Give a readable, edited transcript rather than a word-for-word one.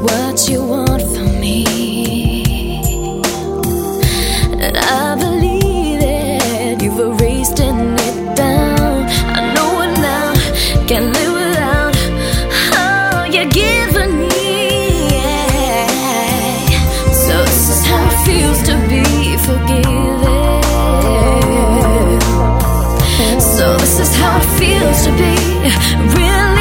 what you want from me, and I believe that you've erased it down. I know it now, can't live without all you're giving me, yeah. So this is how it feels to be forgiven. So this is how it feels to be real.